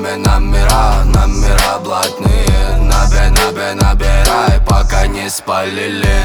номера блатные. Набирай, пока не спалили.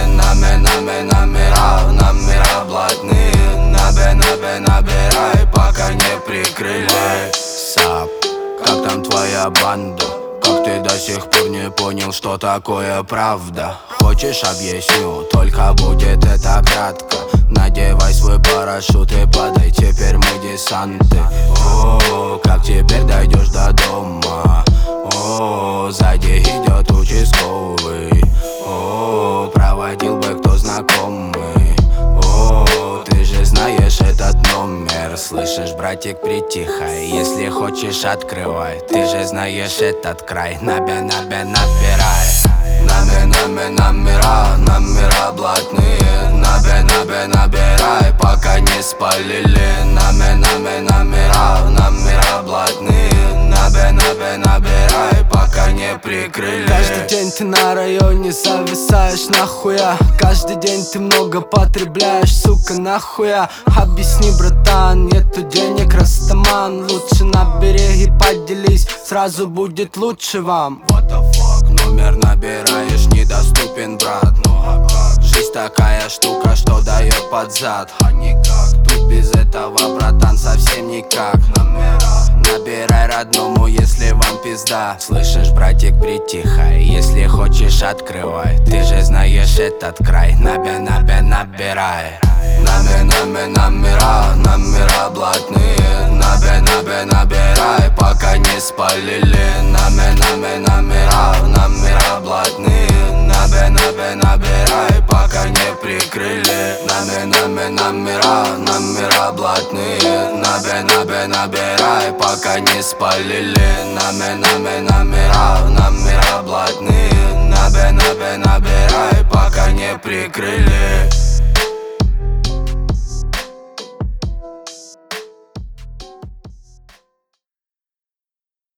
Номера блатные. Набирай, пока не прикрыли. Сап, как там твоя банда? Как ты до сих пор не понял, что такое правда? Хочешь, объясню, только будет это кратко. Надевай свой парашют и падай, теперь мы десанты. О, как теперь дойдешь до дома? О, сзади идет участковый. О, проводил бы кто знакомый. О, ты же знаешь этот номер. Слышишь, братик, притихай. Если хочешь, открывай. Ты же знаешь этот край. Набирай. Номера блатные. Набирай, пока не спалили. Номера блатные. Набирай, пока не прикрыли. Каждый день ты на районе зависаешь, нахуя? Каждый день ты много потребляешь, сука, нахуя? Объясни, братан, нету денег, растаман. Лучше набери и поделись, сразу будет лучше вам. What the fuck? Номер набираешь, недоступен, брат. Жизнь такая штука, что дает под зад. А никак, тут без этого, братан, совсем никак. Набирай родному, если вам пизда. Слышишь, братик, притихай. Если хочешь, открывай. Ты же знаешь этот край. Набирай. Номера блатные. Набирай, пока не спалили. Номера блатные. Набирай, пока не прикрыли. Номера блатные. Набирай, пока не спалили. Номера блатные. Набирай, пока не прикрыли.